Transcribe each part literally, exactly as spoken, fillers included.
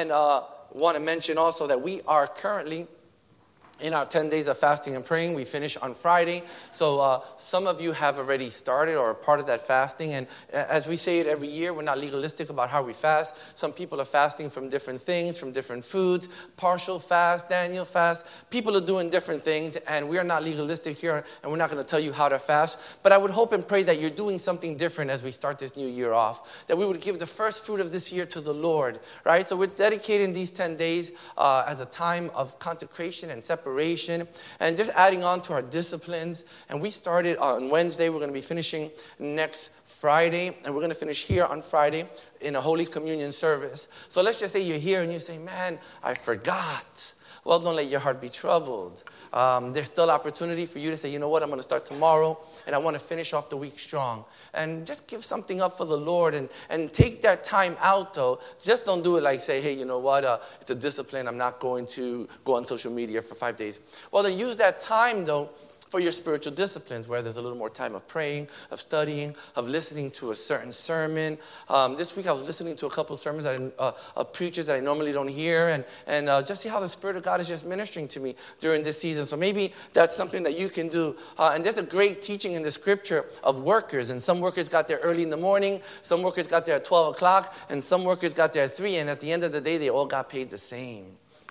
And uh, want to mention also that we are currently in our ten days of fasting and praying. We finish on Friday. So uh, some of you have already started or are part of that fasting. And as we say it every year, we're not legalistic about how we fast. Some people are fasting from different things, from different foods. Partial fast, Daniel fast. People are doing different things. And we are not legalistic here. And we're not going to tell you how to fast. But I would hope and pray that you're doing something different as we start this new year off. That we would give the first fruit of this year to the Lord. Right? So we're dedicating these ten days uh, as a time of consecration and separation. And just adding on to our disciplines. And we started on Wednesday. We're going to be finishing next Friday. And we're going to finish here on Friday in a Holy Communion service. So let's just say you're here and you say, man, I forgot. Well, don't let your heart be troubled. Um, there's still opportunity for you to say, you know what, I'm going to start tomorrow, and I want to finish off the week strong. And just give something up for the Lord, and, and take that time out, though. Just don't do it like, say, hey, you know what, uh, it's a discipline. I'm not going to go on social media for five days. Well, then use that time, though, for your spiritual disciplines, where there's a little more time of praying, of studying, of listening to a certain sermon. Um, this week I was listening to a couple of sermons that I, uh, of preachers that I normally don't hear, and, and uh, just see how the Spirit of God is just ministering to me during this season. So maybe that's something that you can do. Uh, and there's a great teaching in the scripture of workers, and some workers got there early in the morning, some workers got there at twelve o'clock, and some workers got there at three, and at the end of the day, they all got paid the same.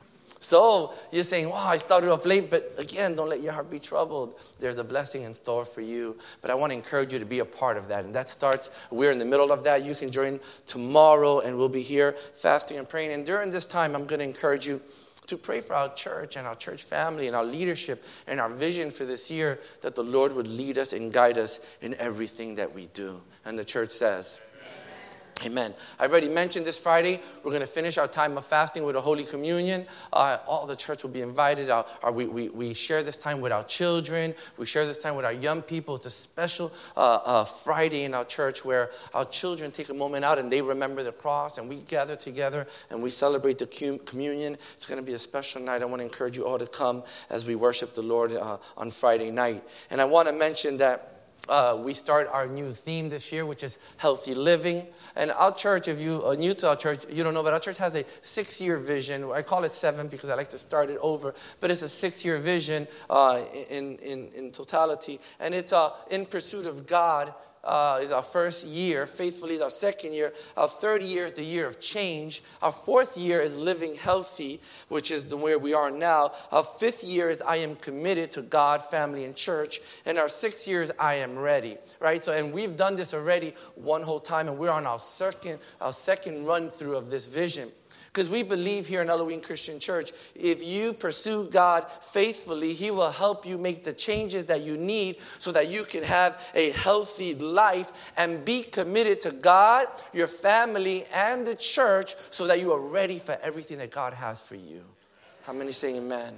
So you're saying, wow, I started off late, but again, don't let your heart be troubled. There's a blessing in store for you. But I want to encourage you to be a part of that. And that starts, we're in the middle of that. You can join tomorrow, and we'll be here fasting and praying. And during this time, I'm going to encourage you to pray for our church and our church family and our leadership and our vision for this year, that the Lord would lead us and guide us in everything that we do. And the church says, amen. I've already mentioned this Friday, we're going to finish our time of fasting with a Holy Communion. Uh, all the church will be invited. Our, our, we, we, we share this time with our children. We share this time with our young people. It's a special uh, uh, Friday in our church where our children take a moment out and they remember the cross, and we gather together and we celebrate the communion. It's going to be a special night. I want to encourage you all to come as we worship the Lord uh, on Friday night. And I want to mention that Uh, we start our new theme this year, which is healthy living. And our church, if you are new to our church, you don't know, but our church has a six-year vision. I call it seven because I like to start it over. But it's a six-year vision uh, in, in, in totality. And it's uh, in pursuit of God. Uh, is our first year. Faithfully is our second year. Our third year is the year of change. Our fourth year is living healthy, which is the where we are now. Our fifth year is I am committed to God, family, and church. And our sixth year is I am ready. Right? So, and we've done this already one whole time, and we're on our second, our second run through of this vision. Because we believe here in Elohim Christian Church, if you pursue God faithfully, He will help you make the changes that you need so that you can have a healthy life and be committed to God, your family, and the church so that you are ready for everything that God has for you. How many say amen?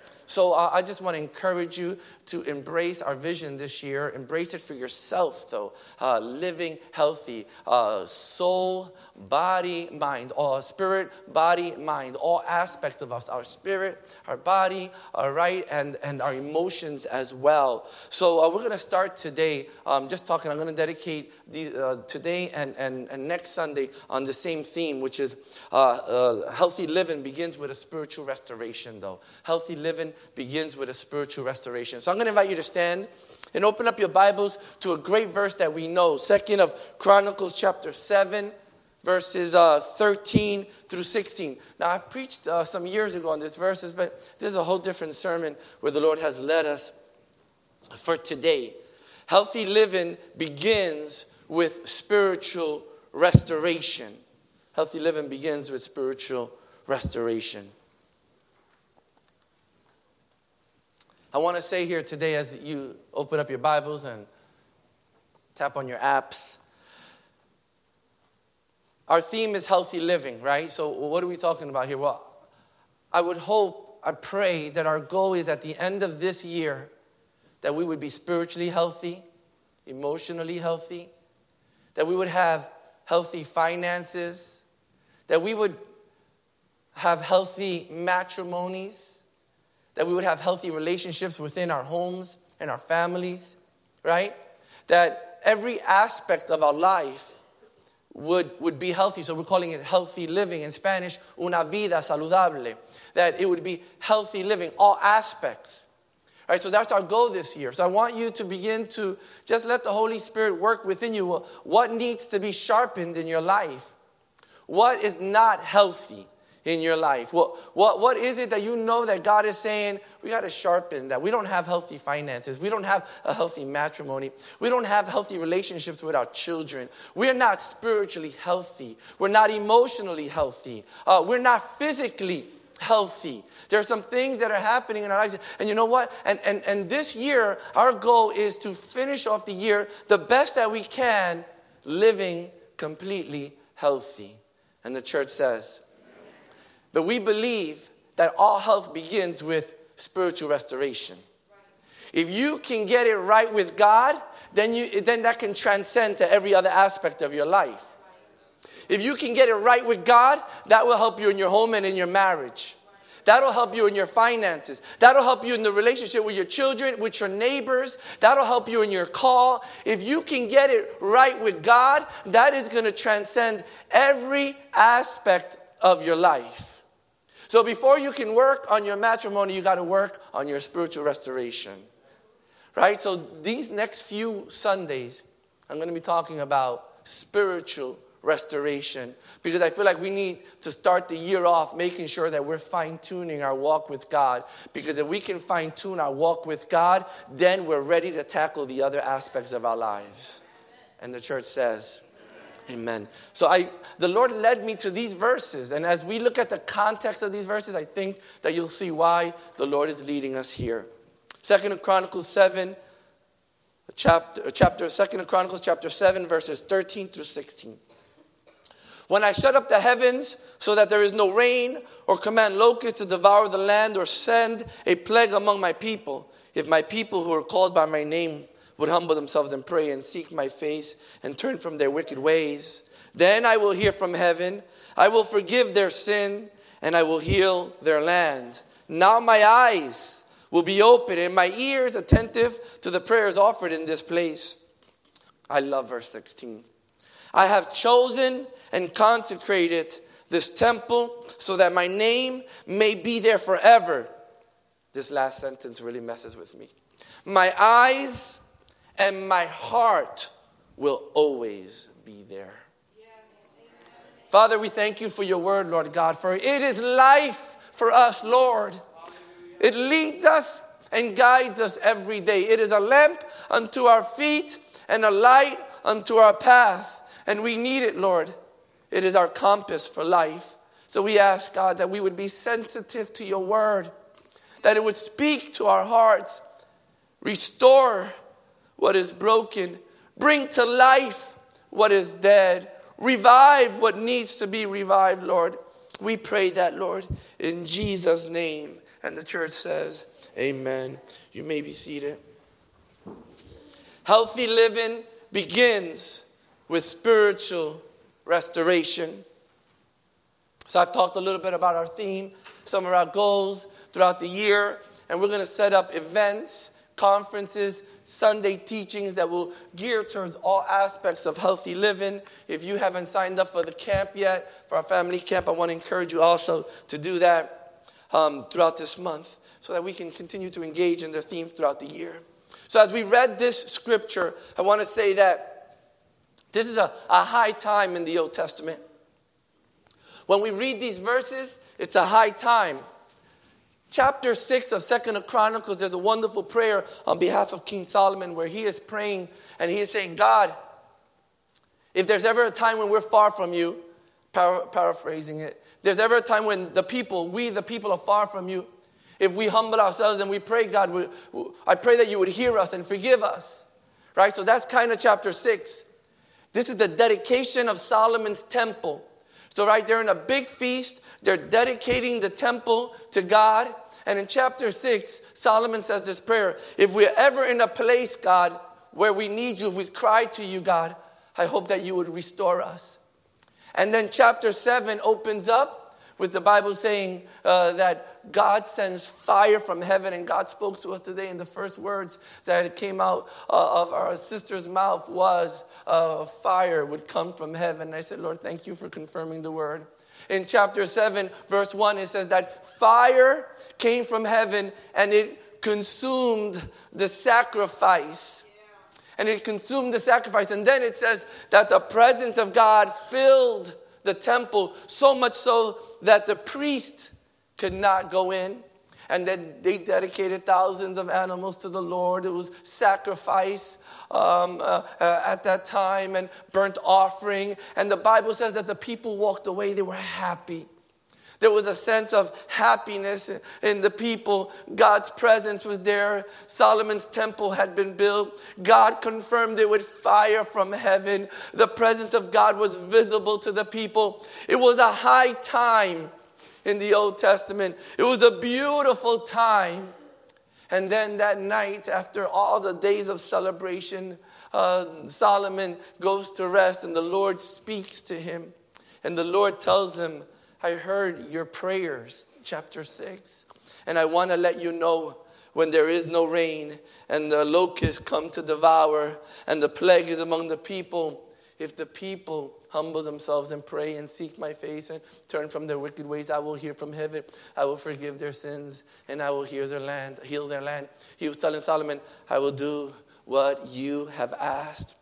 So uh, I just want to encourage you to embrace our vision this year. Embrace it for yourself, though. Uh, living healthy, uh, soul, body, mind, all spirit, body, mind, all aspects of us, our spirit, our body, all right, and, and our emotions as well. So uh, we're going to start today, um, just talking, I'm going to dedicate the, uh, today and, and, and next Sunday on the same theme, which is uh, uh, healthy living begins with a spiritual restoration, though. Healthy living begins with a spiritual restoration. So I'm going to invite you to stand and open up your Bibles to a great verse that we know. Second of Chronicles chapter seven, verses uh, thirteen through sixteen. Now, I've preached uh, some years ago on these verses, but this is a whole different sermon where the Lord has led us for today. Healthy living begins with spiritual restoration. Healthy living begins with spiritual restoration. I want to say here today, as you open up your Bibles and tap on your apps, our theme is healthy living, right? So what are we talking about here? Well, I would hope, I pray that our goal is at the end of this year that we would be spiritually healthy, emotionally healthy, that we would have healthy finances, that we would have healthy matrimonies, that we would have healthy relationships within our homes and our families, right? That every aspect of our life would, would be healthy. So we're calling it healthy living. In Spanish, una vida saludable. That it would be healthy living, all aspects. All right, so that's our goal this year. So I want you to begin to just let the Holy Spirit work within you. What needs to be sharpened in your life? What is not healthy in your life? What, what, what is it that you know that God is saying, we got to sharpen that? We don't have healthy finances. We don't have a healthy matrimony. We don't have healthy relationships with our children. We're not spiritually healthy. We're not emotionally healthy. Uh, we're not physically healthy. There are some things that are happening in our lives. And you know what? And, and, and this year, our goal is to finish off the year the best that we can, living completely healthy. And the church says, but we believe that all health begins with spiritual restoration. If you can get it right with God, then you then that can transcend to every other aspect of your life. If you can get it right with God, that will help you in your home and in your marriage. That'll help you in your finances. That'll help you in the relationship with your children, with your neighbors. That'll help you in your call. If you can get it right with God, that is going to transcend every aspect of your life. So before you can work on your matrimony, you got to work on your spiritual restoration. Right? So these next few Sundays, I'm going to be talking about spiritual restoration, because I feel like we need to start the year off making sure that we're fine-tuning our walk with God, because if we can fine-tune our walk with God, then we're ready to tackle the other aspects of our lives. And the church says, amen. So I, the Lord led me to these verses, and as we look at the context of these verses, I think that you'll see why the Lord is leading us here. Second Chronicles seven, chapter, chapter Second Chronicles chapter seven, verses thirteen through sixteen. When I shut up the heavens so that there is no rain, or command locusts to devour the land, or send a plague among my people, if my people who are called by my name would humble themselves and pray and seek my face and turn from their wicked ways, then I will hear from heaven, I will forgive their sin, and I will heal their land. Now my eyes will be open and my ears attentive to the prayers offered in this place. I love verse sixteen. I have chosen and consecrated this temple so that my name may be there forever. This last sentence really messes with me. My eyes and my heart will always be there. Father, we thank you for your word, Lord God, for it is life for us, Lord. It leads us and guides us every day. It is a lamp unto our feet and a light unto our path. And we need it, Lord. It is our compass for life. So we ask, God, that we would be sensitive to your word, that it would speak to our hearts, restore what is broken, bring to life what is dead, revive what needs to be revived, Lord. We pray that, Lord, in Jesus' name. And the church says, amen. You may be seated. Healthy living begins with spiritual restoration. So I've talked a little bit about our theme, some of our goals throughout the year, and we're going to set up events, conferences, Sunday teachings that will gear towards all aspects of healthy living. If you haven't signed up for the camp yet, for our family camp, I want to encourage you also to do that um, throughout this month so that we can continue to engage in the theme throughout the year. So as we read this scripture, I want to say that this is a, a high time in the Old Testament. When we read these verses, it's a high time. Chapter six of Second Chronicles, there's a wonderful prayer on behalf of King Solomon where he is praying and he is saying, God, if there's ever a time when we're far from you, para- paraphrasing it, if there's ever a time when the people, we the people are far from you, if we humble ourselves and we pray, God, we, I pray that you would hear us and forgive us. Right? So that's kind of chapter six. This is the dedication of Solomon's temple. So right there in a big feast, they're dedicating the temple to God. And in chapter six, Solomon says this prayer. If we're ever in a place, God, where we need you, if we cry to you, God, I hope that you would restore us. And then chapter seven opens up with the Bible saying uh, that that God sends fire from heaven. And God spoke to us today, and the first words that came out uh, of our sister's mouth was uh, fire would come from heaven. And I said, Lord, thank you for confirming the word. In chapter seven, verse one, it says that fire came from heaven and it consumed the sacrifice. And it consumed the sacrifice. And then it says that the presence of God filled the temple, so much so that the priest could not go in. And then they dedicated thousands of animals to the Lord. It was sacrifice um, uh, uh, at that time and burnt offering. And the Bible says that the people walked away. They were happy. There was a sense of happiness in the people. God's presence was there. Solomon's temple had been built. God confirmed it with fire from heaven. The presence of God was visible to the people. It was a high time in the Old Testament. It was a beautiful time. And then that night, after all the days of celebration, uh, Solomon goes to rest and the Lord speaks to him. And the Lord tells him, I heard your prayers, chapter six. And I want to let you know when there is no rain and the locusts come to devour and the plague is among the people, if the people humble themselves and pray and seek my face and turn from their wicked ways, I will hear from heaven. I will forgive their sins and I will hear their land, heal their land. He was telling Solomon, I will do what you have asked.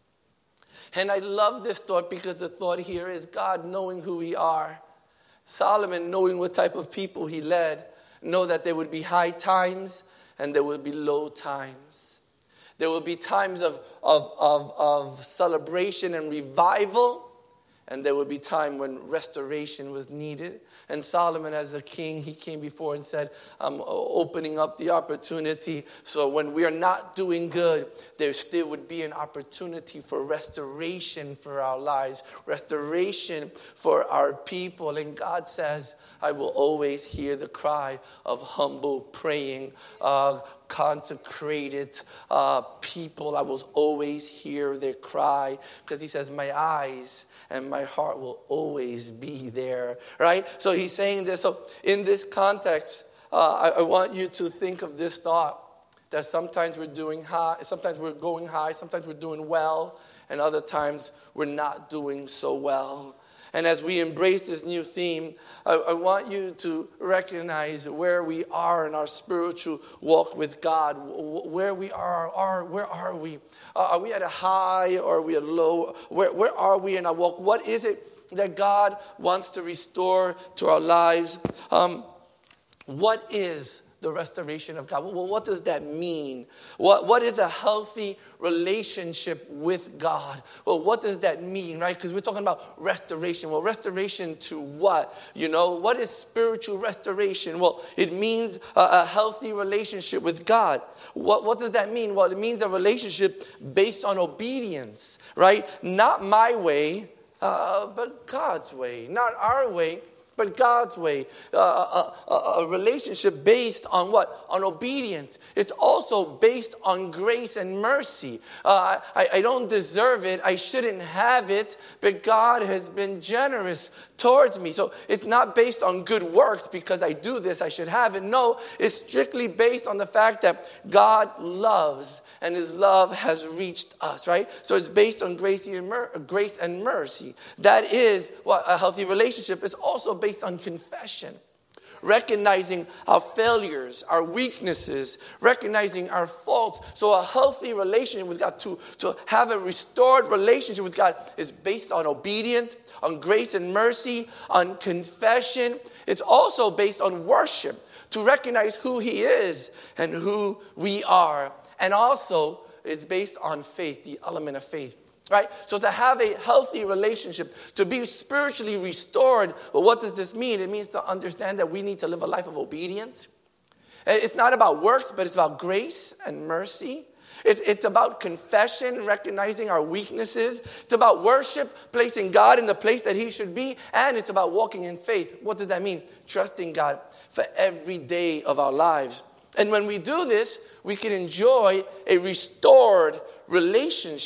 And I love this thought because the thought here is God knowing who we are. Solomon, knowing what type of people he led, know that there would be high times and there would be low times. There will be times of, of, of, of celebration and revival, and there would be time when restoration was needed. And Solomon, as a king, he came before and said, I'm opening up the opportunity. So when we are not doing good, there still would be an opportunity for restoration for our lives, restoration for our people. And God says, I will always hear the cry of humble, praying, uh, consecrated uh, people. I will always hear their cry because he says, my eyes and my heart will always be there, right? So he's saying this. So in this context, uh, I, I want you to think of this thought, that sometimes we're doing high, sometimes we're going high, sometimes we're doing well, and other times we're not doing so well. And as we embrace this new theme, I, I want you to recognize where we are in our spiritual walk with God. Where we are, are where are we? Uh, are we at a high or are we at low? Where, where are we in our walk? What is it that God wants to restore to our lives? Um, what is the restoration of God? Well, what does that mean? What, what is a healthy relationship with God? Well, what does that mean, right? Because we're talking about restoration. Well, restoration to what? You know, what is spiritual restoration? Well, it means a, a healthy relationship with God. What, what does that mean? Well, it means a relationship based on obedience, right? Not my way, uh, but God's way. Not our way, but God's way. Uh, a, a, a relationship based on what? On obedience. It's also based on grace and mercy. Uh, I, I don't deserve it. I shouldn't have it. But God has been generous towards me. So it's not based on good works because I do this, I should have it. No, it's strictly based on the fact that God loves and his love has reached us, right? So it's based on grace and, mer- grace and mercy. That is what a healthy relationship is also based on confession. Recognizing our failures, our weaknesses, recognizing our faults. So a healthy relationship with God, to, to have a restored relationship with God, is based on obedience, on grace and mercy, on confession. It's also based on worship, to recognize who he is and who we are. And also, it's based on faith, the element of faith. Right? So to have a healthy relationship, to be spiritually restored, well, what does this mean? It means to understand that we need to live a life of obedience. It's not about works, but it's about grace and mercy. It's, it's about confession, recognizing our weaknesses. It's about worship, placing God in the place that he should be. And it's about walking in faith. What does that mean? Trusting God for every day of our lives. And when we do this, we can enjoy a restored relationship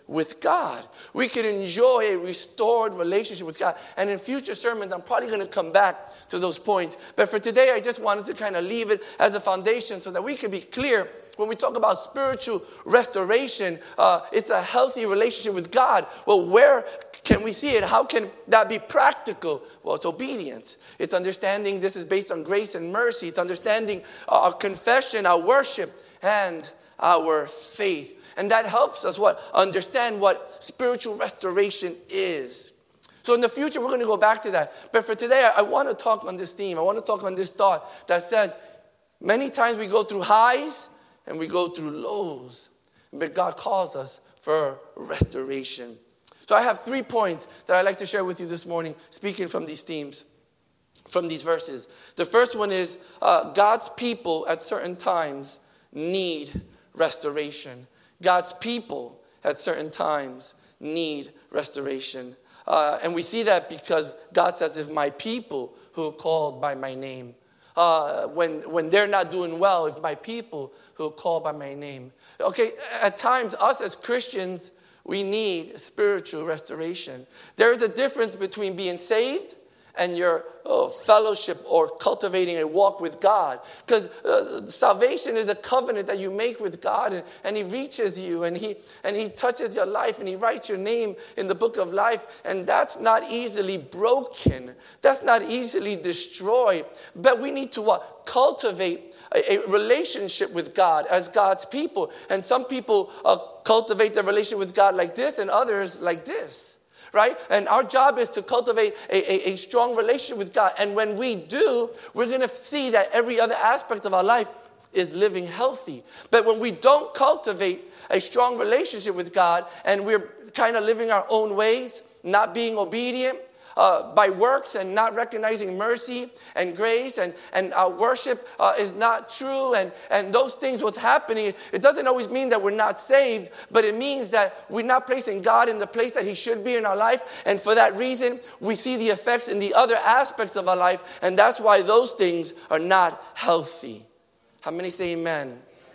with God. We could enjoy a restored relationship with God. And in future sermons, I'm probably going to come back to those points. But for today, I just wanted to kind of leave it as a foundation so that we can be clear. When we talk about spiritual restoration, uh, it's a healthy relationship with God. Well, where can we see it? How can that be practical? Well, it's obedience. It's understanding this is based on grace and mercy. It's understanding our confession, our worship, and our faith. And that helps us what? Understand what spiritual restoration is. So in the future, we're going to go back to that. But for today, I, I want to talk on this theme. I want to talk on this thought that says, many times we go through highs and we go through lows. But God calls us for restoration. So I have three points that I'd like to share with you this morning, speaking from these themes, from these verses. The first one is uh, God's people at certain times need restoration. God's people at certain times need restoration. Uh, and we see that because God says, if my people who are called by my name, uh, when, when they're not doing well, if my people who are called by my name. Okay, at times, us as Christians, we need spiritual restoration. There is a difference between being saved and your uh, fellowship or cultivating a walk with God. Because uh, salvation is a covenant that you make with God, and, and he reaches you, and he, and he touches your life, and he writes your name in the book of life, and that's not easily broken. That's not easily destroyed. But we need to what? Cultivate a, a relationship with God as God's people. And some people uh, cultivate their relationship with God like this, and others like this. Right? And our job is to cultivate a, a, a strong relationship with God. And when we do, we're going to see that every other aspect of our life is living healthy. But when we don't cultivate a strong relationship with God and we're kind of living our own ways, not being obedient, Uh, by works and not recognizing mercy and grace, and, and our worship uh, is not true, and, and those things, what's happening, it doesn't always mean that we're not saved, but it means that we're not placing God in the place that he should be in our life, and for that reason, we see the effects in the other aspects of our life, and that's why those things are not healthy. How many say amen?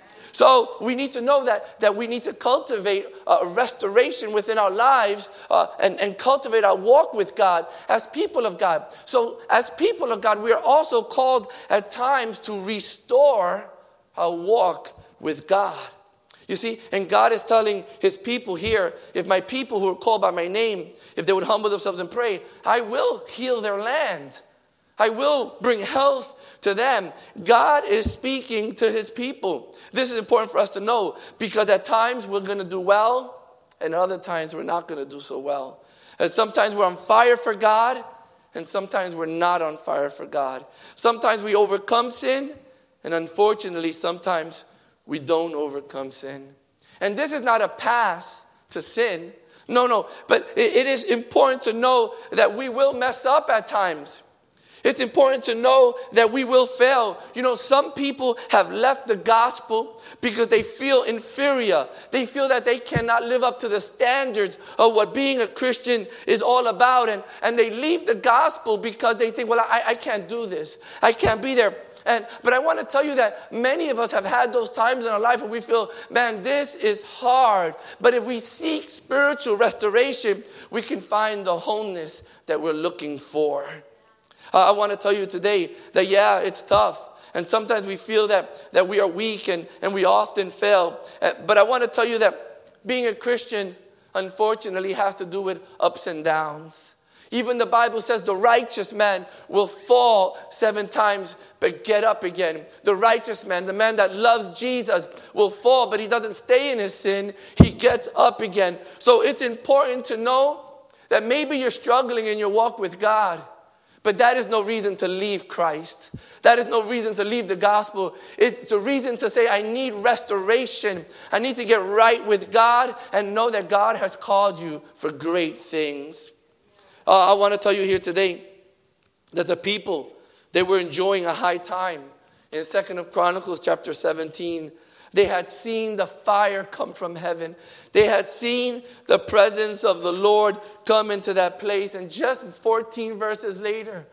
So we need to know that, that we need to cultivate uh, restoration within our lives uh, and, and cultivate our walk with God as people of God. So as people of God, we are also called at times to restore our walk with God. You see, and God is telling his people here, if my people who are called by my name, if they would humble themselves and pray, I will heal their land. I will bring health to them. God is speaking to his people. This is important for us to know, because at times we're going to do well, and other times we're not going to do so well. And sometimes we're on fire for God, and sometimes we're not on fire for God. Sometimes we overcome sin, and unfortunately, sometimes we don't overcome sin. And this is not a pass to sin. No, no. But it, it is important to know that we will mess up at times. It's important to know that we will fail. You know, some people have left the gospel because they feel inferior. They feel that they cannot live up to the standards of what being a Christian is all about. And, and they leave the gospel because they think, well, I, I can't do this. I can't be there. And, but I want to tell you that many of us have had those times in our life where we feel, man, this is hard. But if we seek spiritual restoration, we can find the wholeness that we're looking for. Uh, I want to tell you today that, yeah, it's tough. And sometimes we feel that, that we are weak and, and we often fail. Uh, but I want to tell you that being a Christian, unfortunately, has to do with ups and downs. Even the Bible says the righteous man will fall seven times, but get up again. The righteous man, the man that loves Jesus, will fall, but he doesn't stay in his sin. He gets up again. So it's important to know that maybe you're struggling in your walk with God. But that is no reason to leave Christ. That is no reason to leave the gospel. It's a reason to say, I need restoration. I need to get right with God and know that God has called you for great things. Uh, I want to tell you here today that the people, they were enjoying a high time. In Second of Chronicles chapter seventeen, they had seen the fire come from heaven. They had seen the presence of the Lord come into that place. And just fourteen verses later,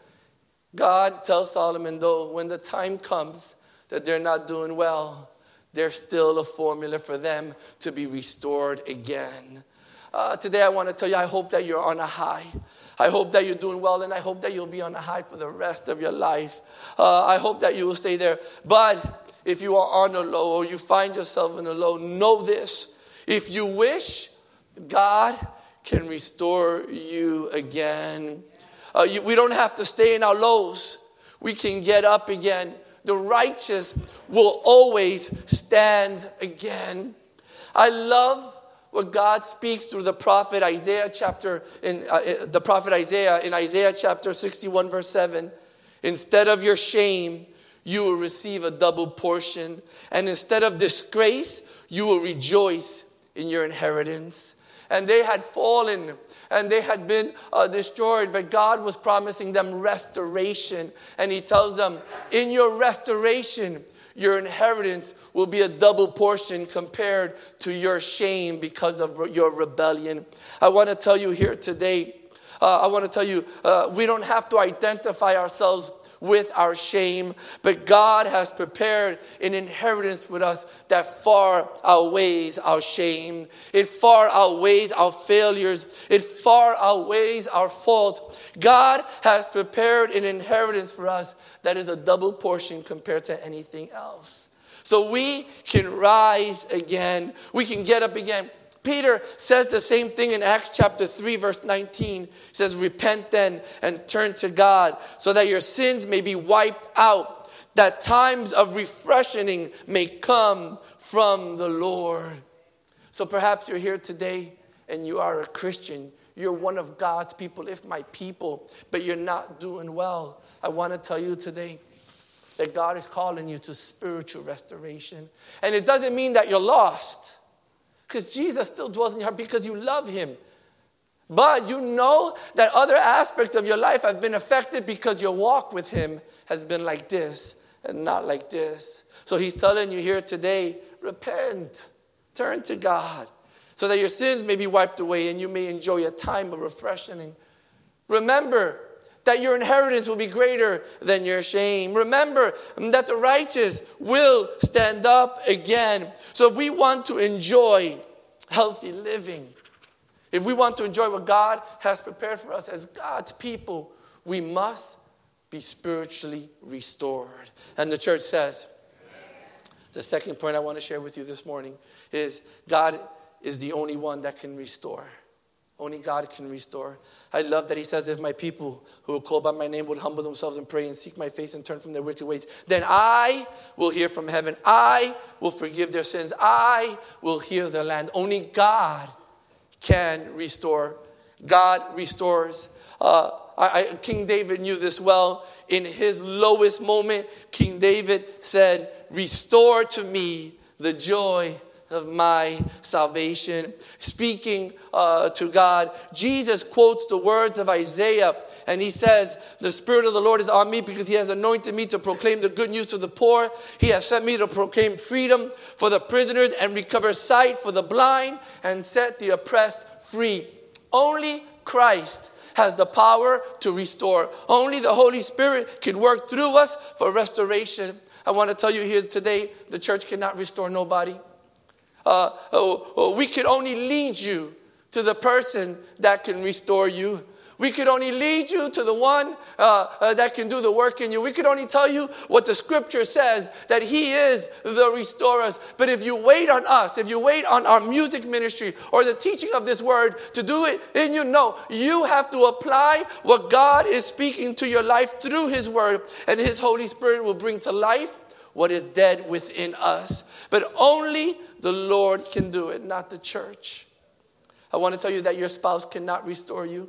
God tells Solomon, though, when the time comes that they're not doing well, there's still a formula for them to be restored again. uh, today I want to tell you, I hope that you're on a high. I hope that you're doing well, and I hope that you'll be on a high for the rest of your life. Uh, I hope that you will stay there. But if you are on a low, or you find yourself in a low, know this. If you wish, God can restore you again. Uh, you, we don't have to stay in our lows. We can get up again. The righteous will always stand again. I love what God speaks through the prophet Isaiah chapter in uh, the prophet Isaiah in Isaiah chapter sixty-one verse seven. Instead of your shame, you will receive a double portion, and instead of disgrace, you will rejoice in your inheritance. And they had fallen, and they had been uh, destroyed, but God was promising them restoration. And he tells them, in your restoration, your inheritance will be a double portion compared to your shame because of your rebellion. I want to tell you here today, uh, I want to tell you, uh, we don't have to identify ourselves with our shame, but God has prepared an inheritance with us that far outweighs our shame. It far outweighs our failures. It far outweighs our faults. God has prepared an inheritance for us that is a double portion compared to anything else. So we can rise again. We can get up again. Peter says the same thing in Acts chapter three, verse nineteen. He says, repent then and turn to God so that your sins may be wiped out, that times of refreshing may come from the Lord. So perhaps you're here today and you are a Christian. You're one of God's people, if my people, but you're not doing well. I want to tell you today that God is calling you to spiritual restoration. And it doesn't mean that you're lost, because Jesus still dwells in your heart because you love him. But you know that other aspects of your life have been affected because your walk with him has been like this and not like this. So he's telling you here today, repent, turn to God, so that your sins may be wiped away and you may enjoy a time of refreshing. Remember that your inheritance will be greater than your shame. Remember that the righteous will stand up again. So if we want to enjoy healthy living, if we want to enjoy what God has prepared for us as God's people, we must be spiritually restored. And the church says, the second point I want to share with you this morning is God is the only one that can restore. Only God can restore. I love that he says, if my people who are called by my name would humble themselves and pray and seek my face and turn from their wicked ways, then I will hear from heaven. I will forgive their sins. I will heal their land. Only God can restore. God restores. Uh, I, I, King David knew this well. In his lowest moment, King David said, restore to me the joy of my salvation. Speaking uh, to God, Jesus quotes the words of Isaiah, and he says, the Spirit of the Lord is on me because he has anointed me to proclaim the good news to the poor. He has sent me to proclaim freedom for the prisoners and recover sight for the blind and set the oppressed free. Only Christ has the power to restore. Only the Holy Spirit can work through us for restoration. I want to tell you here today, the church cannot restore nobody. Uh, oh, we could only lead you to the person that can restore you. We could only lead you to the one uh, uh, that can do the work in you. We could only tell you what the scripture says, that he is the restorer. But if you wait on us, if you wait on our music ministry or the teaching of this word to do it in you, no, you have to apply what God is speaking to your life through his word, and his Holy Spirit will bring to life what is dead within us. But only the Lord can do it, not the church. I want to tell you that your spouse cannot restore you.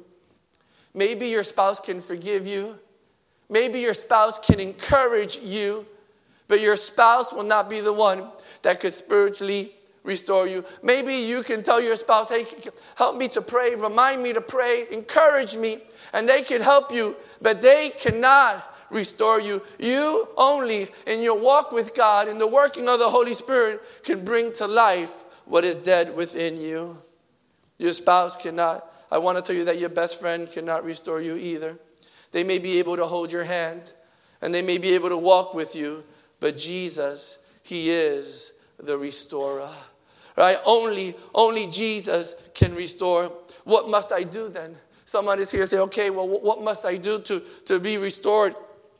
Maybe your spouse can forgive you. Maybe your spouse can encourage you. But your spouse will not be the one that could spiritually restore you. Maybe you can tell your spouse, hey, help me to pray, remind me to pray, encourage me. And they can help you, but they cannot restore you. You only, in your walk with God, in the working of the Holy Spirit, can bring to life what is dead within you. Your spouse cannot. I want to tell you that your best friend cannot restore you either. They may be able to hold your hand, and they may be able to walk with you, but Jesus, he is the restorer. Right? Only, only Jesus can can restore. What must I do then? Someone is here and say, okay, well, what must I do to, to be restored?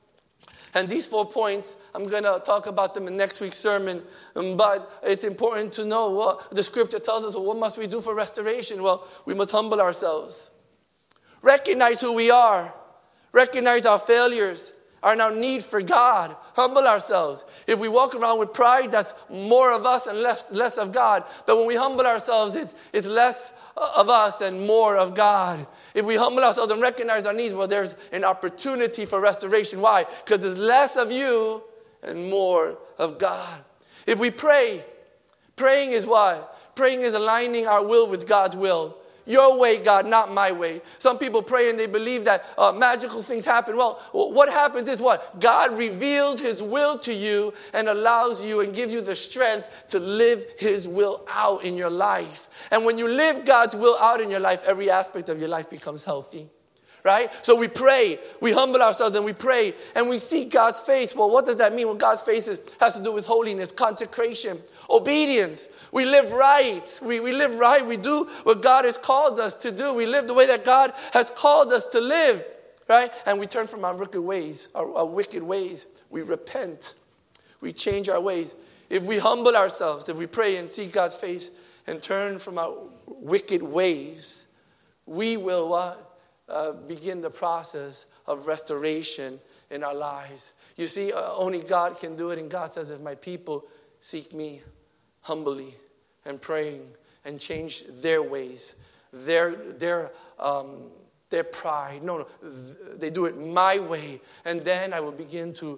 And these four points, I'm going to talk about them in next week's sermon. Um, but it's important to know what the scripture tells us. Well, what must we do for restoration? Well, we must humble ourselves. Recognize who we are. Recognize our failures, our now need for God. Humble ourselves. If we walk around with pride, that's more of us and less, less of God. But when we humble ourselves, it's, it's less of us and more of God. If we humble ourselves and recognize our needs, well, there's an opportunity for restoration. Why? Because there's less of you and more of God. If we pray, praying is what? Praying is aligning our will with God's will. Your way, God, not my way. Some people pray and they believe that uh, magical things happen. Well, what happens is what? God reveals his will to you and allows you and gives you the strength to live his will out in your life. And when you live God's will out in your life, every aspect of your life becomes healthy. Right? So we pray, we humble ourselves and we pray and we seek God's face. Well, what does that mean? Well, God's face is, has to do with holiness, consecration, obedience. We live right. We, we live right. We do what God has called us to do. We live the way that God has called us to live. Right? And we turn from our wicked ways, our, our wicked ways. We repent. We change our ways. If we humble ourselves, if we pray and seek God's face and turn from our wicked ways, we will what? Uh, begin the process of restoration in our lives. You see, uh, only God can do it. And God says, if my people seek me humbly and praying and change their ways, their their um, their pride. No, no, th- they do it my way. And then I will begin to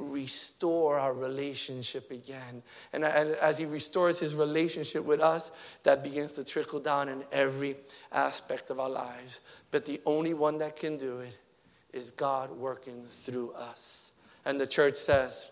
restore our relationship again. And, and as he restores his relationship with us, that begins to trickle down in every aspect of our lives. But the only one that can do it is God working through us. And the church says.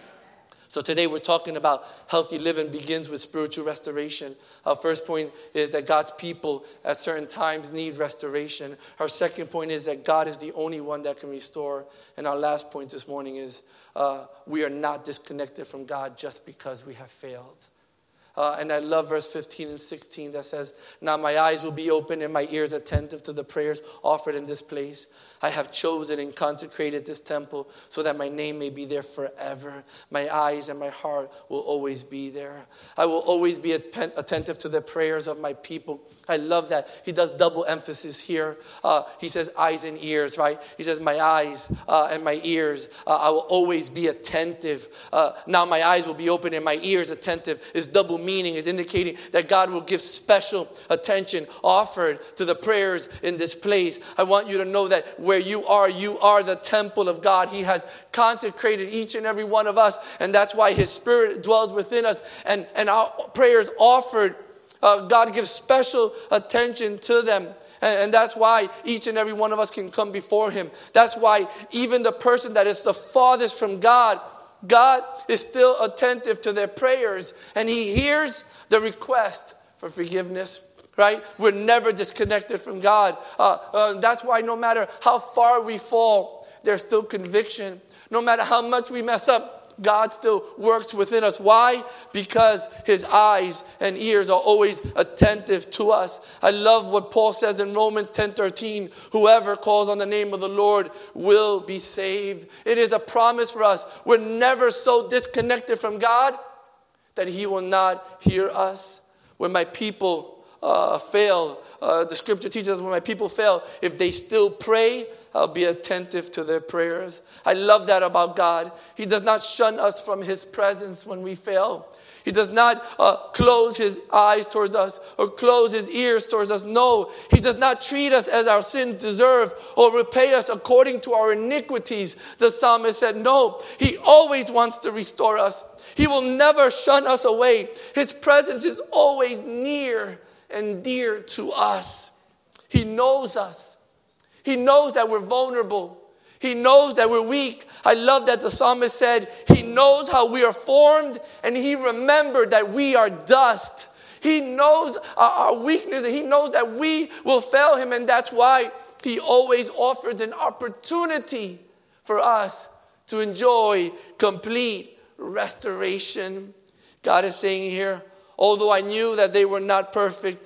So today we're talking about healthy living begins with spiritual restoration. Our first point is that God's people at certain times need restoration. Our second point is that God is the only one that can restore. And our last point this morning is uh, we are not disconnected from God just because we have failed. Uh, and I love verse fifteen and sixteen that says, now my eyes will be open and my ears attentive to the prayers offered in this place. I have chosen and consecrated this temple so that my name may be there forever. My eyes and my heart will always be there. I will always be attentive to the prayers of my people. I love that. He does double emphasis here. Uh, he says eyes and ears, right? He says my eyes uh, and my ears. Uh, I will always be attentive. Uh, now my eyes will be open and my ears attentive. Is double meaning. Is indicating that God will give special attention offered to the prayers in this place. I want you to know that where you are, you are the temple of God. He has consecrated each and every one of us. And that's why his spirit dwells within us. And, and our prayers offered, uh, God gives special attention to them. And, and that's why each and every one of us can come before him. That's why even the person that is the farthest from God, God is still attentive to their prayers. And he hears the request for forgiveness. Right? We're never disconnected from God. Uh, uh, that's why no matter how far we fall, there's still conviction. No matter how much we mess up, God still works within us. Why? Because his eyes and ears are always attentive to us. I love what Paul says in Romans ten thirteen. Whoever calls on the name of the Lord will be saved. It is a promise for us. We're never so disconnected from God that he will not hear us. When my people Uh, fail. Uh, the scripture teaches us when my people fail, if they still pray, I'll be attentive to their prayers. I love that about God. He does not shun us from his presence when we fail. He does not uh, close his eyes towards us or close his ears towards us. No, he does not treat us as our sins deserve or repay us according to our iniquities. The psalmist said, no, he always wants to restore us. He will never shun us away. His presence is always near and dear to us. He knows us. He knows that we're vulnerable. He knows that we're weak. I love that the psalmist said, he knows how we are formed and he remembered that we are dust. He knows our, our weakness and he knows that we will fail him, and that's why he always offers an opportunity for us to enjoy complete restoration. God is saying here, although I knew that they were not perfect,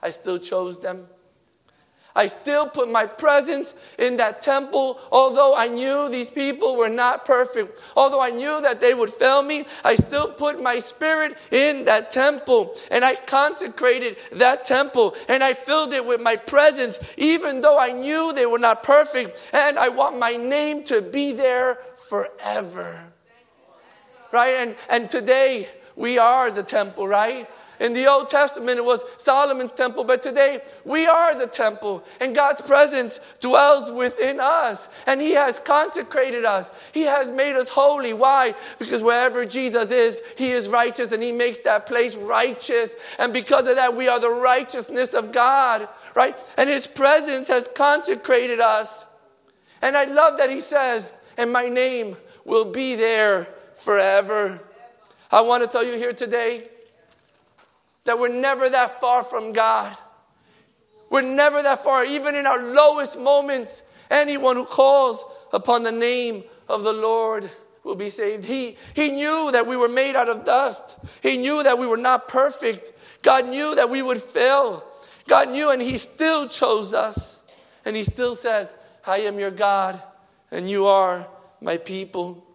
I still chose them. I still put my presence in that temple, although I knew these people were not perfect. Although I knew that they would fail me, I still put my spirit in that temple. And I consecrated that temple. And I filled it with my presence, even though I knew they were not perfect. And I want my name to be there forever. Right? And, and today, we are the temple, right? In the Old Testament, it was Solomon's temple, but today we are the temple, and God's presence dwells within us, and He has consecrated us. He has made us holy. Why? Because wherever Jesus is, He is righteous, and He makes that place righteous, and because of that, we are the righteousness of God, right? And His presence has consecrated us, and I love that He says, and my name will be there forever. I want to tell you here today, that we're never that far from God. We're never that far. Even in our lowest moments, anyone who calls upon the name of the Lord will be saved. He, he knew that we were made out of dust. He knew that we were not perfect. God knew that we would fail. God knew, and He still chose us. And He still says, I am your God, and you are my people.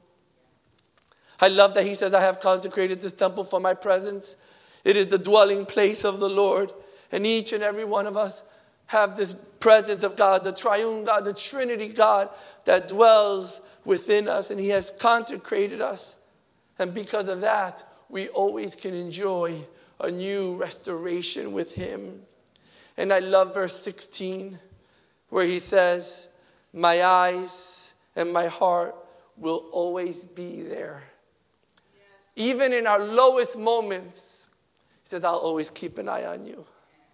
I love that He says, I have consecrated this temple for my presence. It is the dwelling place of the Lord. And each and every one of us have this presence of God, the triune God, the Trinity God that dwells within us. And He has consecrated us. And because of that, we always can enjoy a new restoration with Him. And I love verse sixteen, where He says, my eyes and my heart will always be there. Even in our lowest moments, He says, I'll always keep an eye on you.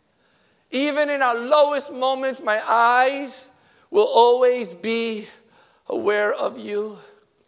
Even in our lowest moments, my eyes will always be aware of you.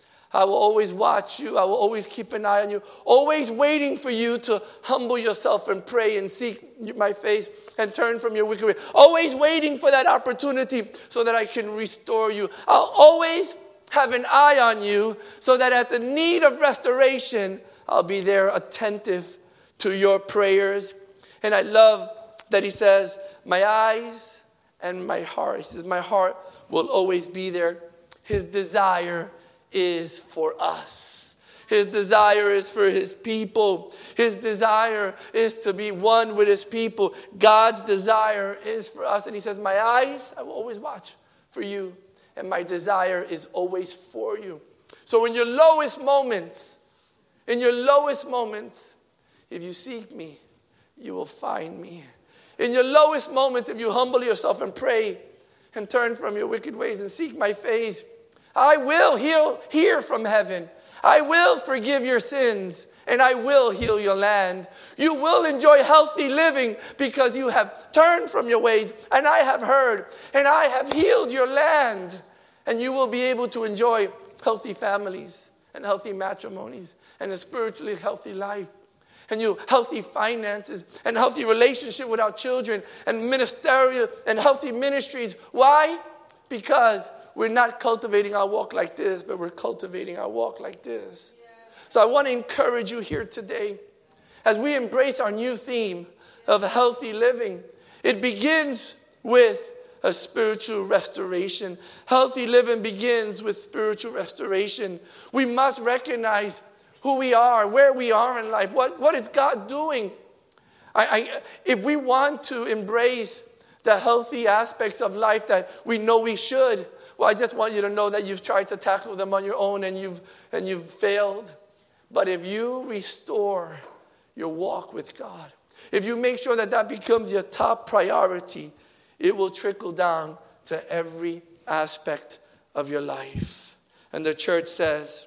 I will always watch you. I will always keep an eye on you. Always waiting for you to humble yourself and pray and seek my face and turn from your wicked way. Always waiting for that opportunity so that I can restore you. I'll always have an eye on you so that at the need of restoration, I'll be there attentive to your prayers. And I love that He says, my eyes and my heart. He says, my heart will always be there. His desire is for us. His desire is for His people. His desire is to be one with His people. God's desire is for us. And He says, my eyes, I will always watch for you. And my desire is always for you. So in your lowest moments, in your lowest moments, if you seek me, you will find me. In your lowest moments, if you humble yourself and pray and turn from your wicked ways and seek my face, I will heal, hear from heaven. I will forgive your sins, and I will heal your land. You will enjoy healthy living because you have turned from your ways, and I have heard, and I have healed your land. And you will be able to enjoy healthy families and healthy matrimonies and a spiritually healthy life. And you healthy finances and healthy relationship with our children and ministerial and healthy ministries. Why? Because we're not cultivating our walk like this, but we're cultivating our walk like this. Yeah. So I want to encourage you here today as we embrace our new theme of healthy living. It begins with a spiritual restoration. Healthy living begins with spiritual restoration. We must recognize who we are, where we are in life. What, what is God doing? I, I, if we want to embrace the healthy aspects of life that we know we should, well, I just want you to know that you've tried to tackle them on your own and you've, and you've failed. But if you restore your walk with God, if you make sure that that becomes your top priority, it will trickle down to every aspect of your life. And the church says,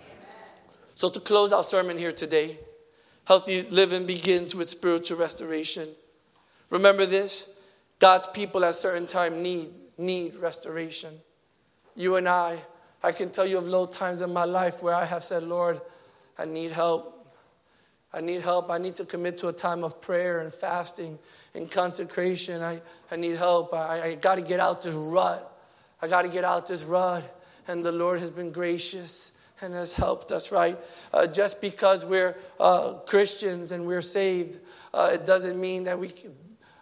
so to close our sermon here today, healthy living begins with spiritual restoration. Remember this, God's people at certain time need, need restoration. You and I, I can tell you of low times in my life where I have said, Lord, I need help. I need help. I need to commit to a time of prayer and fasting and consecration. I, I need help. I, I got to get out this rut. I got to get out this rut. And the Lord has been gracious and has helped us, right? Uh, just because we're uh, Christians and we're saved, uh, it doesn't mean that we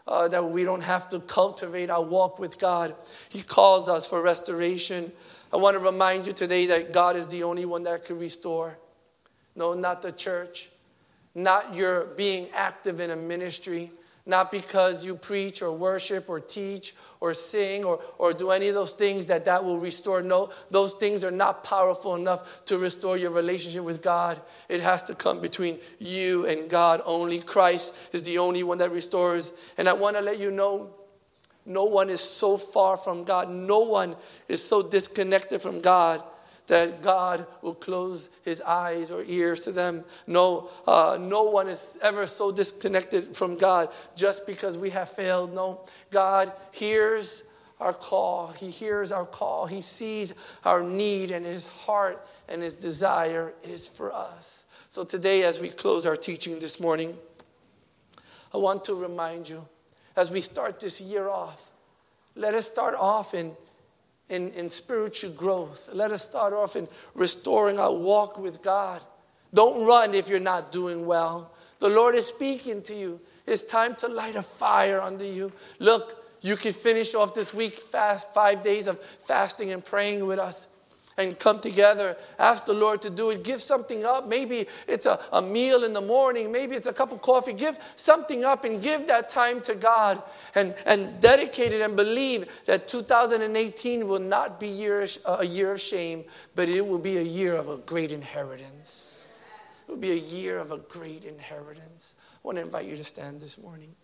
uh, that we don't have to cultivate our walk with God. He calls us for restoration. I want to remind you today that God is the only one that can restore. No, not the church. Not your being active in a ministry. Not because you preach or worship or teach or sing or, or do any of those things that that will restore. No, those things are not powerful enough to restore your relationship with God. It has to come between you and God. Only Christ is the only one that restores. And I want to let you know, no one is so far from God. No one is so disconnected from God that God will close his eyes or ears to them. No, uh, no one is ever so disconnected from God just because we have failed. No, God hears our call. He hears our call. He sees our need, and his heart and his desire is for us. So today, as we close our teaching this morning, I want to remind you, as we start this year off, let us start off in In, in spiritual growth. Let us start off in restoring our walk with God. Don't run if you're not doing well. The Lord is speaking to you. It's time to light a fire under you. Look, you can finish off this week fast, five days of fasting and praying with us. And come together, ask the Lord to do it. Give something up. Maybe it's a, a meal in the morning. Maybe it's a cup of coffee. Give something up and give that time to God. And, and dedicate it and believe that two thousand eighteen will not be year, a year of shame, but it will be a year of a great inheritance. It will be a year of a great inheritance. I want to invite you to stand this morning.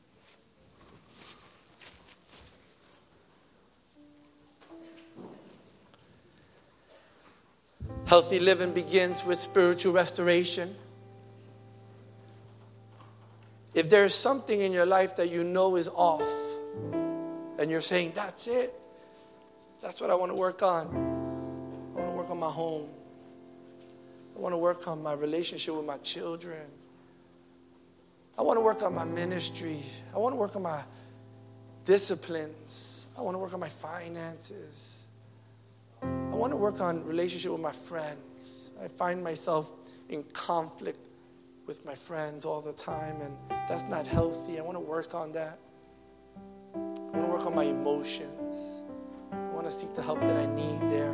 Healthy living begins with spiritual restoration. If there's something in your life that you know is off, and you're saying, that's it, that's what I want to work on. I want to work on my home. I want to work on my relationship with my children. I want to work on my ministry. I want to work on my disciplines. I want to work on my finances. I want to work on relationship with my friends. I find myself in conflict with my friends all the time, and that's not healthy. I want to work on that. I want to work on my emotions. I want to seek the help that I need there.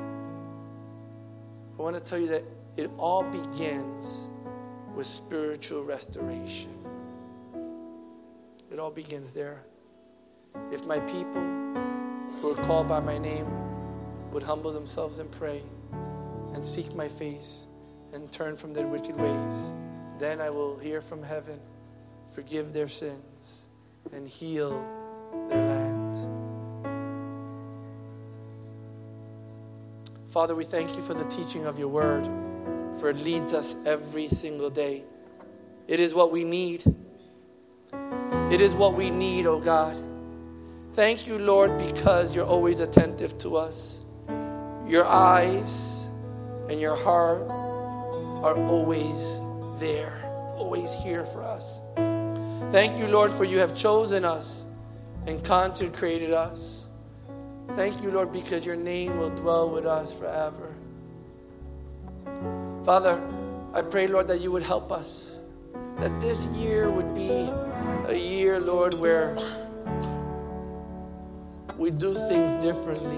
I want to tell you that it all begins with spiritual restoration. It all begins there. If my people who are called by my name would humble themselves and pray and seek my face and turn from their wicked ways, then I will hear from heaven, forgive their sins, and heal their land. Father, we thank you for the teaching of your word, for it leads us every single day. It is what we need. It is what we need, oh God. Thank you, Lord, because you're always attentive to us. Your eyes and your heart are always there, always here for us. Thank you, Lord, for you have chosen us and consecrated us. Thank you, Lord, because your name will dwell with us forever. Father, I pray, Lord, that you would help us, that this year would be a year, Lord, where we do things differently.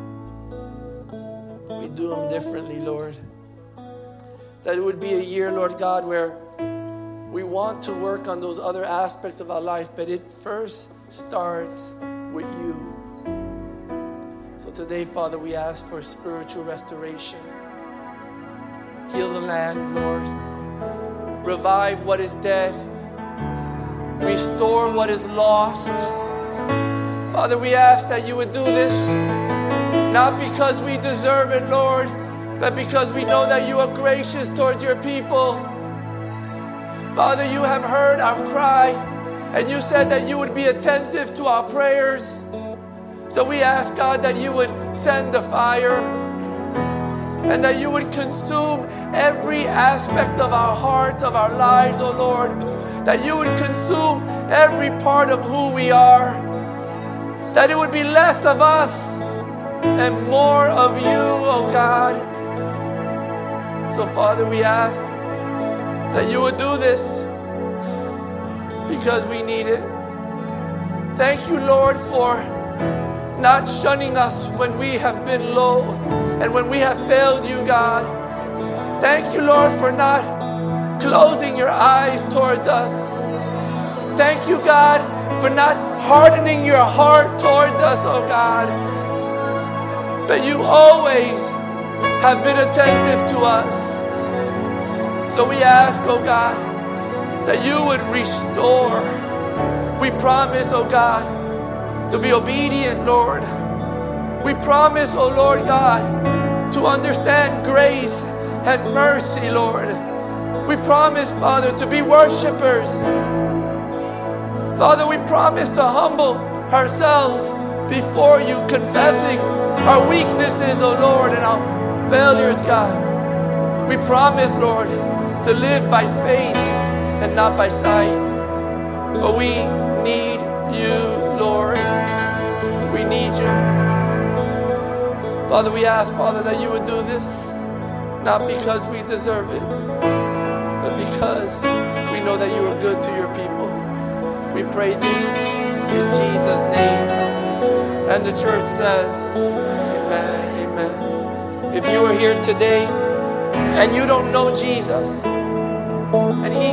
We do them differently, Lord. That it would be a year, Lord God, where we want to work on those other aspects of our life, but it first starts with you. So today, Father, we ask for spiritual restoration. Heal the land, Lord. Revive what is dead. Restore what is lost. Father, we ask that you would do this, not because we deserve it, Lord, but because we know that you are gracious towards your people. Father, you have heard our cry, and you said that you would be attentive to our prayers. So we ask, God, that you would send the fire, and that you would consume every aspect of our hearts, of our lives, oh Lord. That you would consume every part of who we are. That it would be less of us and more of you, oh God. So Father, we ask that you would do this because we need it. Thank you, Lord, for not shunning us when we have been low and when we have failed you, God. Thank you, Lord, for not closing your eyes towards us. Thank you, God, for not hardening your heart towards us, oh God. But you always have been attentive to us. So we ask, oh God, that you would restore. We promise, oh God, to be obedient, Lord. We promise, oh Lord God, to understand grace and mercy, Lord. We promise, Father, to be worshipers. Father, we promise to humble ourselves before you, confessing our weaknesses, oh Lord, and our failures, God. We promise, Lord, to live by faith and not by sight. But we need you, Lord. We need you. Father, we ask, Father, that you would do this, not because we deserve it, but because we know that you are good to your people. We pray this in Jesus' name. And the church says, amen, amen. If you are here today and you don't know Jesus, and he,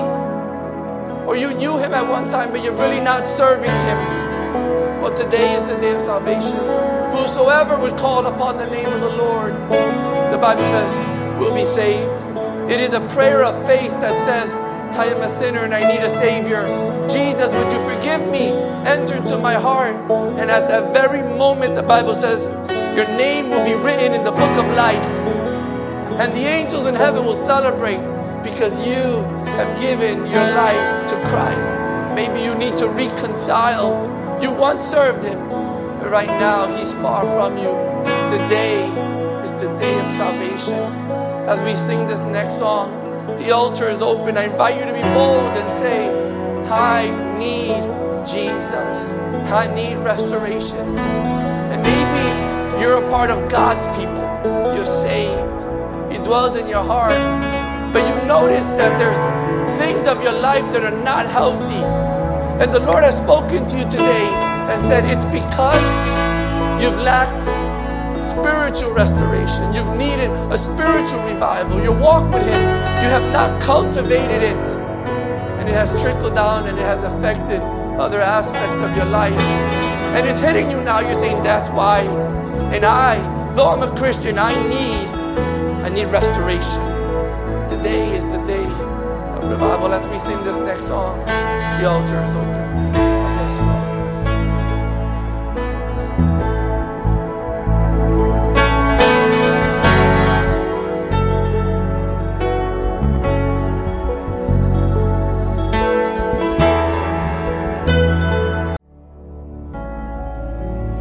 or you knew him at one time, but you're really not serving him, well, today is the day of salvation. Whosoever would call upon the name of the Lord, the Bible says, will be saved. It is a prayer of faith that says, I am a sinner and I need a Savior. Jesus, would you forgive me? Enter into my heart. And at that very moment, the Bible says, your name will be written in the book of life. And the angels in heaven will celebrate because you have given your life to Christ. Maybe you need to reconcile. You once served him, but right now he's far from you. Today is the day of salvation. As we sing this next song, the altar is open. I invite you to be bold and say, I need Jesus. I need restoration. And maybe you're a part of God's people. You're saved. He dwells in your heart. But you notice that there's things of your life that are not healthy. And the Lord has spoken to you today and said, it's because you've lacked spiritual restoration. You've needed a spiritual revival. Your walk with him, you have not cultivated it. And it has trickled down and it has affected other aspects of your life. And it's hitting you now. You're saying, that's why. And I, though I'm a Christian, I need, I need restoration. Today is the day of revival. As we sing this next song, the altar is open. God bless you all.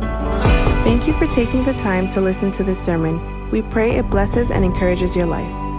Thank you for taking the time to listen to this sermon. We pray it blesses and encourages your life.